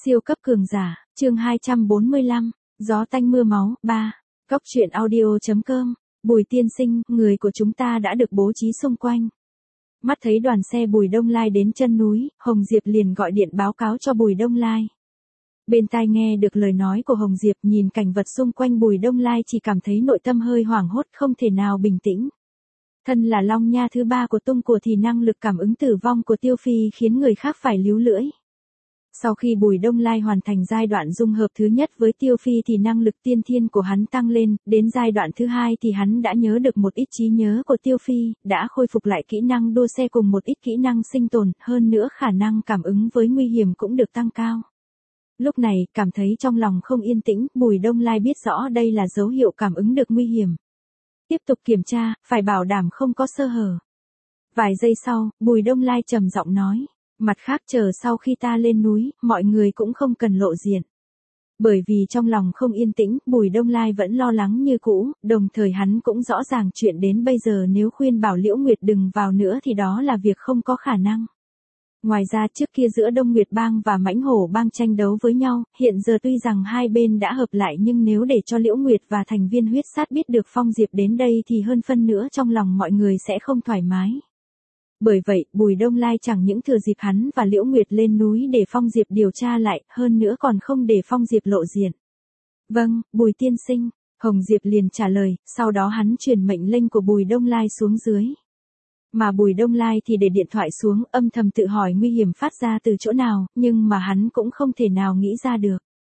Siêu cấp cường giả, chương 245, gió tanh mưa máu, 3. Góc truyện audio.com, Bùi tiên sinh, người của chúng ta đã được bố trí xung quanh. Mắt thấy đoàn xe Bùi Đông Lai đến chân núi, Hồng Diệp liền gọi điện báo cáo cho Bùi Đông Lai. Bên tai nghe được lời nói của Hồng Diệp, nhìn cảnh vật xung quanh Bùi Đông Lai chỉ cảm thấy nội tâm hơi hoảng hốt, không thể nào bình tĩnh. Thân là Long Nha thứ ba của Tung Của thì năng lực cảm ứng tử vong của Tiêu Phi khiến người khác phải líu lưỡi. Sau khi Bùi Đông Lai hoàn thành giai đoạn dung hợp thứ nhất với Tiêu Phi thì năng lực tiên thiên của hắn tăng lên, đến giai đoạn thứ hai thì hắn đã nhớ được một ít trí nhớ của Tiêu Phi, đã khôi phục lại kỹ năng đua xe cùng một ít kỹ năng sinh tồn, hơn nữa khả năng cảm ứng với nguy hiểm cũng được tăng cao. Lúc này, cảm thấy trong lòng không yên tĩnh, Bùi Đông Lai biết rõ đây là dấu hiệu cảm ứng được nguy hiểm. Tiếp tục kiểm tra, phải bảo đảm không có sơ hở. Vài giây sau, Bùi Đông Lai trầm giọng nói. Mặt khác chờ sau khi ta lên núi, mọi người cũng không cần lộ diện. Bởi vì trong lòng không yên tĩnh, Bùi Đông Lai vẫn lo lắng như cũ, đồng thời hắn cũng rõ ràng chuyện đến bây giờ nếu khuyên bảo Liễu Nguyệt đừng vào nữa thì đó là việc không có khả năng. Ngoài ra trước kia giữa Đông Nguyệt Bang và Mãnh Hổ Bang tranh đấu với nhau, hiện giờ tuy rằng hai bên đã hợp lại nhưng nếu để cho Liễu Nguyệt và thành viên huyết sát biết được Phong Diệp đến đây thì hơn phân nữa trong lòng mọi người sẽ không thoải mái. Bởi vậy, Bùi Đông Lai chẳng những thừa dịp hắn và Liễu Nguyệt lên núi để Phong Diệp điều tra lại, hơn nữa còn không để Phong Diệp lộ diện. Vâng, Bùi tiên sinh, Hồng Diệp liền trả lời, sau đó hắn truyền mệnh lệnh của Bùi Đông Lai xuống dưới. Mà Bùi Đông Lai thì để điện thoại xuống, âm thầm tự hỏi nguy hiểm phát ra từ chỗ nào, nhưng mà hắn cũng không thể nào nghĩ ra được.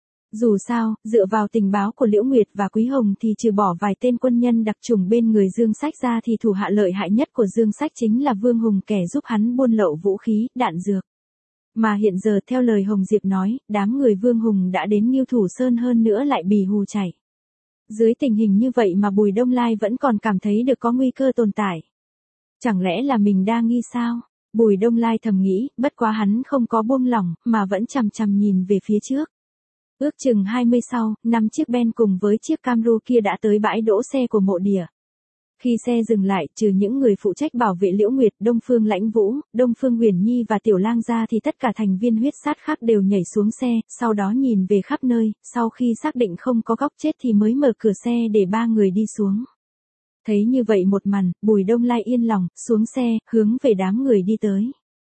Dù sao, dựa vào tình báo của Liễu Nguyệt và Quý Hồng thì trừ bỏ vài tên quân nhân đặc chủng bên người Dương Sách ra thì thủ hạ lợi hại nhất của Dương Sách chính là Vương Hùng, kẻ giúp hắn buôn lậu vũ khí, đạn dược. Mà hiện giờ theo lời Hồng Diệp nói, đám người Vương Hùng đã đến Ngưu Thủ Sơn hơn nữa lại bì hù chạy. Dưới tình hình như vậy mà Bùi Đông Lai vẫn còn cảm thấy được có nguy cơ tồn tại. Chẳng lẽ là mình đa nghi sao? Bùi Đông Lai thầm nghĩ, bất quá hắn không có buông lỏng, mà vẫn chằm chằm nhìn về phía trước. Ước chừng 20 sau, 5 chiếc Ben cùng với chiếc Camry kia đã tới bãi đỗ xe của mộ địa. Khi xe dừng lại, trừ những người phụ trách bảo vệ Liễu Nguyệt, Đông Phương Lãnh Vũ, Đông Phương Huyền Nhi và Tiểu Lang ra thì tất cả thành viên huyết sát khác đều nhảy xuống xe, sau đó nhìn về khắp nơi, sau khi xác định không có góc chết thì mới mở cửa xe để ba người đi xuống. Thấy như vậy một màn, Bùi Đông Lai yên lòng, xuống xe, hướng về đám người đi tới.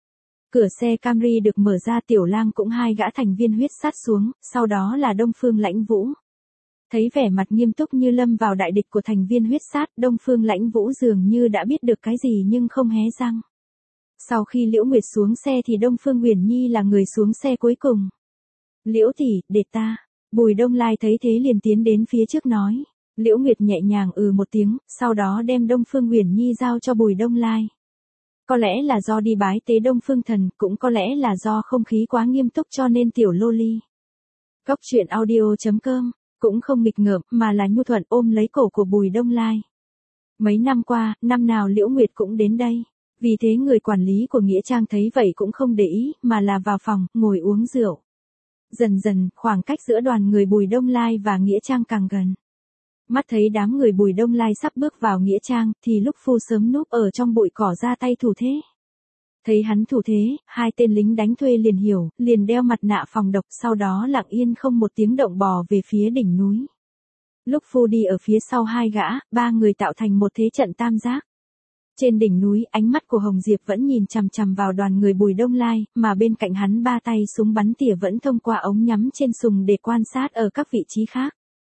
Cửa xe Camry được mở ra, Tiểu Lang cũng hai gã thành viên huyết sát xuống, sau đó là Đông Phương Lãnh Vũ. Thấy vẻ mặt nghiêm túc như lâm vào đại địch của thành viên huyết sát, Đông Phương Lãnh Vũ dường như đã biết được cái gì nhưng không hé răng. Sau khi Liễu Nguyệt xuống xe thì Đông Phương Huyền Nhi là người xuống xe cuối cùng. Liễu tỷ, để ta. Bùi Đông Lai thấy thế liền tiến đến phía trước nói. Liễu Nguyệt nhẹ nhàng một tiếng, sau đó đem Đông Phương Huyền Nhi giao cho Bùi Đông Lai. Có lẽ là do đi bái tế Đông Phương Thần, cũng có lẽ là do không khí quá nghiêm túc cho nên tiểu loli. Góc truyện audio.com, cũng không nghịch ngợm mà là nhu thuận ôm lấy cổ của Bùi Đông Lai. Mấy năm qua, năm nào Liễu Nguyệt cũng đến đây. Vì thế người quản lý của Nghĩa Trang thấy vậy cũng không để ý, mà là vào phòng, ngồi uống rượu. Dần dần, khoảng cách giữa đoàn người Bùi Đông Lai và Nghĩa Trang càng gần. Mắt thấy đám người Bùi Đông Lai sắp bước vào Nghĩa Trang, thì lúc Phu sớm núp ở trong bụi cỏ ra tay thủ thế. Thấy hắn thủ thế, hai tên lính đánh thuê liền hiểu, liền đeo mặt nạ phòng độc, sau đó lặng yên không một tiếng động bò về phía đỉnh núi. Lúc Phu đi ở phía sau hai gã, ba người tạo thành một thế trận tam giác. Trên đỉnh núi, ánh mắt của Hồng Diệp vẫn nhìn chằm chằm vào đoàn người Bùi Đông Lai, mà bên cạnh hắn ba tay súng bắn tỉa vẫn thông qua ống nhắm trên sùng để quan sát ở các vị trí khác.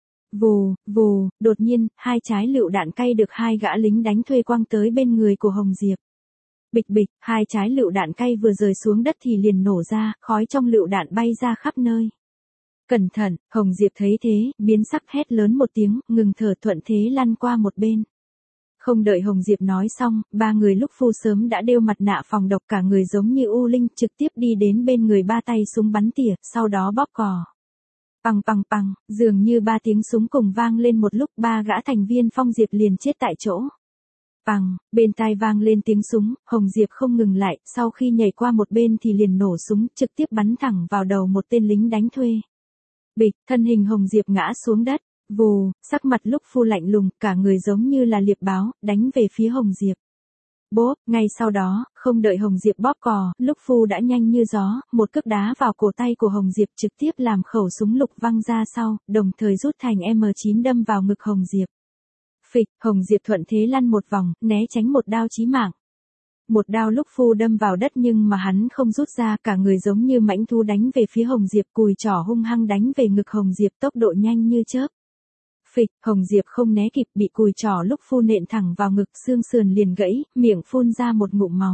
Vù, vù, đột nhiên, hai trái lựu đạn cay được hai gã lính đánh thuê quăng tới bên người của Hồng Diệp. Bịch bịch, hai trái lựu đạn cay vừa rơi xuống đất thì liền nổ ra, khói trong lựu đạn bay ra khắp nơi. Cẩn thận, Hồng Diệp thấy thế, biến sắc hét lớn một tiếng, ngừng thở, thuận thế lăn qua một bên. Không đợi Hồng Diệp nói xong, ba người lúc Phu sớm đã đeo mặt nạ phòng độc, cả người giống như U Linh, trực tiếp đi đến bên người ba tay súng bắn tỉa, sau đó bóp cò. Pằng pằng pằng, dường như ba tiếng súng cùng vang lên một lúc, ba gã thành viên Phong Diệp liền chết tại chỗ. Pằng, bên tai vang lên tiếng súng, Hồng Diệp không ngừng lại, sau khi nhảy qua một bên thì liền nổ súng, trực tiếp bắn thẳng vào đầu một tên lính đánh thuê. Bịch, thân hình Hồng Diệp ngã xuống đất, vù, sắc mặt lúc Phu lạnh lùng, cả người giống như là liệp báo, đánh về phía Hồng Diệp. Bốp, ngay sau đó, không đợi Hồng Diệp bóp cò, Lúc Phu đã nhanh như gió, một cước đá vào cổ tay của Hồng Diệp trực tiếp làm khẩu súng lục văng ra sau, đồng thời rút thành M9 đâm vào ngực Hồng Diệp. Phịch, Hồng Diệp thuận thế lăn một vòng, né tránh một đao chí mạng. Một đao Lúc Phu đâm vào đất nhưng mà hắn không rút ra, cả người giống như mãnh thú đánh về phía Hồng Diệp, cùi trỏ hung hăng đánh về ngực Hồng Diệp tốc độ nhanh như chớp. Phịch, Hồng Diệp không né kịp, bị cùi trỏ Lúc Phu nện thẳng vào ngực, xương sườn liền gãy, miệng phun ra một ngụm máu.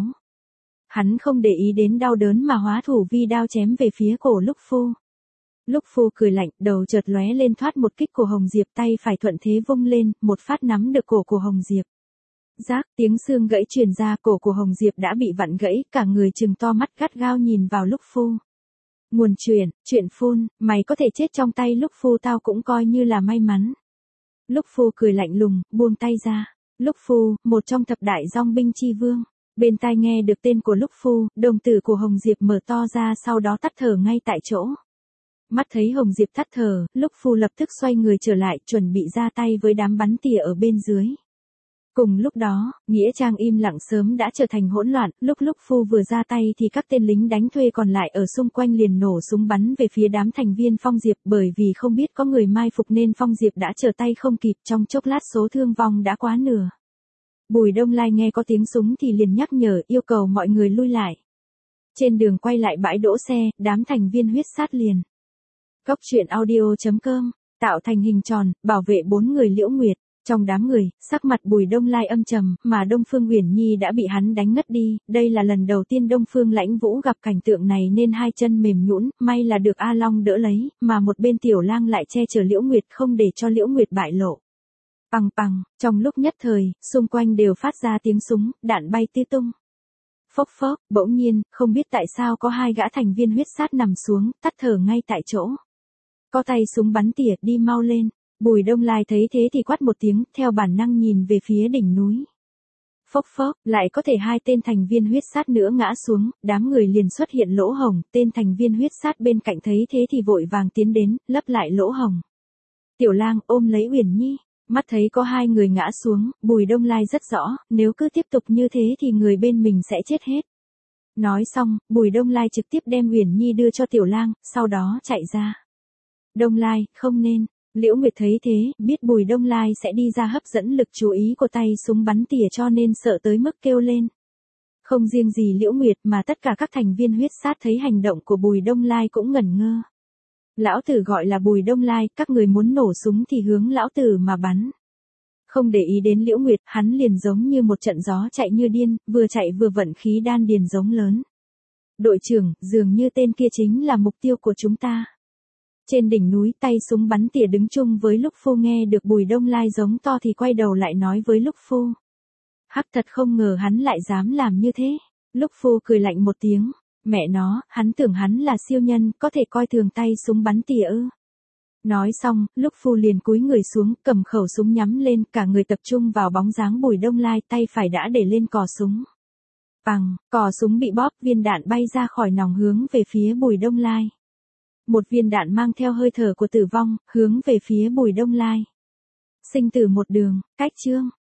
Hắn không để ý đến đau đớn mà hóa thủ vi đao chém về phía cổ Lúc Phu. Lúc Phu cười lạnh, đầu chợt lóe lên thoát một kích của Hồng Diệp, tay phải thuận thế vung lên, một phát nắm được cổ của Hồng Diệp. Rác, tiếng xương gãy truyền ra, cổ của Hồng Diệp đã bị vặn gãy, cả người trừng to mắt gắt gao nhìn vào Lúc Phu. Nguồn chuyện phun, mày có thể chết trong tay Lúc Phu tao cũng coi như là may mắn. Lúc Phu cười lạnh lùng, buông tay ra. Lúc Phu, một trong thập đại dòng binh chi vương. Bên tai nghe được tên của Lúc Phu, đồng tử của Hồng Diệp mở to ra, sau đó tắt thở ngay tại chỗ. Mắt thấy Hồng Diệp tắt thở, Lúc Phu lập tức xoay người trở lại, chuẩn bị ra tay với đám bắn tỉa ở bên dưới. Cùng lúc đó, nghĩa trang im lặng sớm đã trở thành hỗn loạn, lúc Phu vừa ra tay thì các tên lính đánh thuê còn lại ở xung quanh liền nổ súng bắn về phía đám thành viên Phong Diệp, bởi vì không biết có người mai phục nên Phong Diệp đã trở tay không kịp, trong chốc lát số thương vong đã quá nửa. Bùi Đông Lai nghe có tiếng súng thì liền nhắc nhở, yêu cầu mọi người lui lại. Trên đường quay lại bãi đỗ xe, đám thành viên huyết sát liền. Góc truyện audio.com, tạo thành hình tròn, bảo vệ 4 người Liễu Nguyệt. Trong đám người, sắc mặt Bùi Đông Lai âm trầm, mà Đông Phương Uyển Nhi đã bị hắn đánh ngất đi, đây là lần đầu tiên Đông Phương Lãnh Vũ gặp cảnh tượng này nên hai chân mềm nhũn, may là được A Long đỡ lấy, mà một bên Tiểu Lang lại che chở Liễu Nguyệt không để cho Liễu Nguyệt bại lộ. Pằng pằng, trong lúc nhất thời, xung quanh đều phát ra tiếng súng, đạn bay tứ tung. Phốc phốc, bỗng nhiên, không biết tại sao có hai gã thành viên huyết sát nằm xuống, tắt thở ngay tại chỗ. Có tay súng bắn tỉa, đi mau lên. Bùi Đông Lai thấy thế thì quát một tiếng, theo bản năng nhìn về phía đỉnh núi. Phốc phốc, lại có thể hai tên thành viên huyết sát nữa ngã xuống, đám người liền xuất hiện lỗ hổng, tên thành viên huyết sát bên cạnh thấy thế thì vội vàng tiến đến, lấp lại lỗ hổng. Tiểu Lang ôm lấy Uyển Nhi, mắt thấy có hai người ngã xuống, Bùi Đông Lai rất rõ, nếu cứ tiếp tục như thế thì người bên mình sẽ chết hết. Nói xong, Bùi Đông Lai trực tiếp đem Uyển Nhi đưa cho Tiểu Lang, sau đó chạy ra. Đông Lai, không nên. Liễu Nguyệt thấy thế, biết Bùi Đông Lai sẽ đi ra hấp dẫn lực chú ý của tay súng bắn tỉa cho nên sợ tới mức kêu lên. Không riêng gì Liễu Nguyệt mà tất cả các thành viên huyết sát thấy hành động của Bùi Đông Lai cũng ngẩn ngơ. Lão tử gọi là Bùi Đông Lai, các người muốn nổ súng thì hướng lão tử mà bắn. Không để ý đến Liễu Nguyệt, hắn liền giống như một trận gió chạy như điên, vừa chạy vừa vận khí đan điền giống lớn. Đội trưởng, dường như tên kia chính là mục tiêu của chúng ta. Trên đỉnh núi, tay súng bắn tỉa đứng chung với Lúc Phu nghe được Bùi Đông Lai giống to thì quay đầu lại nói với Lúc Phu. Hắc, thật không ngờ hắn lại dám làm như thế. Lúc Phu cười lạnh một tiếng, mẹ nó, hắn tưởng hắn là siêu nhân, có thể coi thường tay súng bắn tỉa ư. Nói xong, Lúc Phu liền cúi người xuống, cầm khẩu súng nhắm lên, cả người tập trung vào bóng dáng Bùi Đông Lai, tay phải đã để lên cò súng. Pằng, cò súng bị bóp, viên đạn bay ra khỏi nòng hướng về phía Bùi Đông Lai. Một viên đạn mang theo hơi thở của tử vong, hướng về phía Bùi Đông Lai. Sinh tử một đường, cách chương.